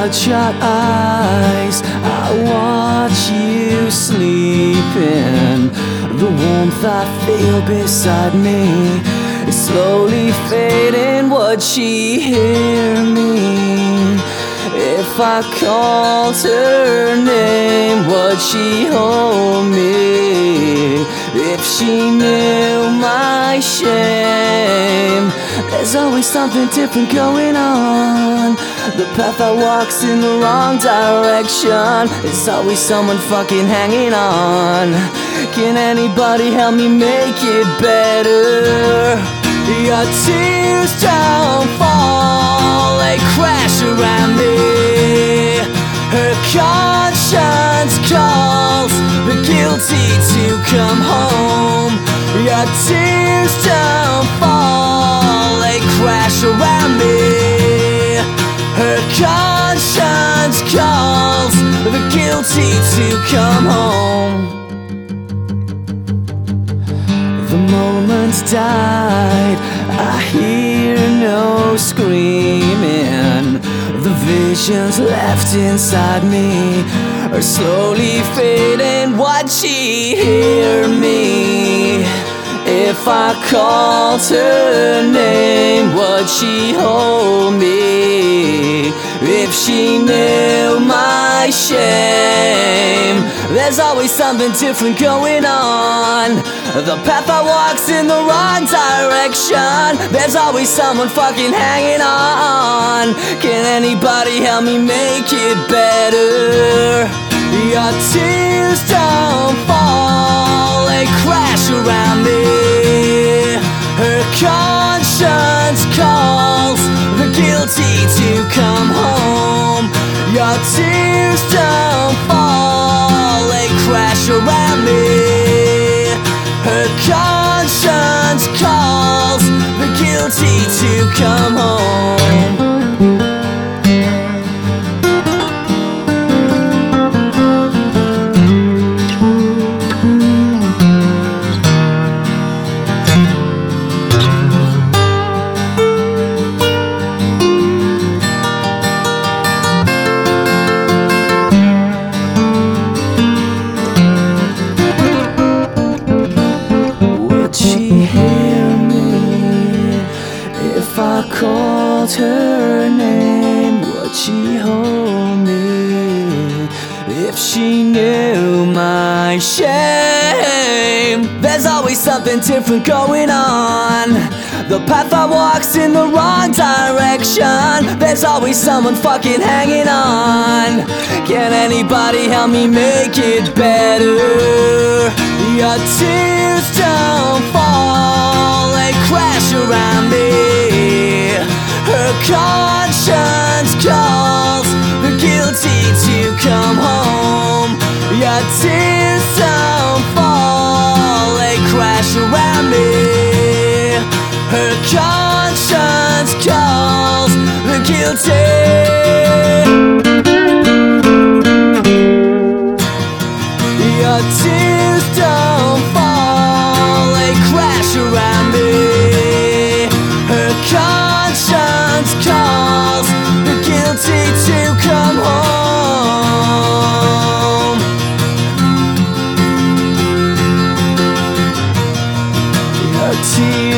bloodshot eyes, I watch you sleeping. The warmth I feel beside me is slowly fading. Would she hear me if I called her name? Would she hold me if she knew my shame? There's always something different going on. The path I walk's in the wrong direction. There's always someone fucking hanging on. Can anybody help me make it better? Your tears don't fall, they crash around me. Her conscience calls the guilty to come home. Your tears don't fall, they crash around me. Her conscience calls the guilty to come home. The moment died, I hear no screaming. The visions left inside me are slowly fading. Would she hear me if I called her name? Would she hold me if she knew my shame? There's always something different going on. The path I walk's in the wrong direction. There's always someone fucking hanging on. Can anybody help me make it better? Your tears don't fall, they crash around me. Her conscience calls the guilty to come home. Your tears don't fall, they crash around me. Her conscience calls the guilty to come home. If I called her name, would she hold me if she knew my shame? There's always something different going on. The path I walk's in the wrong direction. There's always someone fucking hanging on. Can anybody help me make it better? Your tears don't fall, they crash around me. Her conscience calls the guilty to come home. Your tears don't fall, they crash around me. Her conscience calls the guilty. Your tears don't fall, they crash around me. Her conscience calls the guilty to come home. Your tears